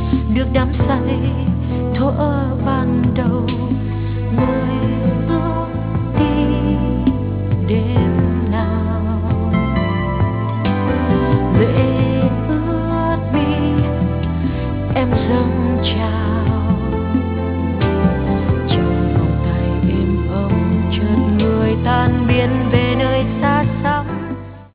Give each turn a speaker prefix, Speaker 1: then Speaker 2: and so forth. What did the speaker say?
Speaker 1: được đắm say thuở ban đầu, người bước đi đêm nào về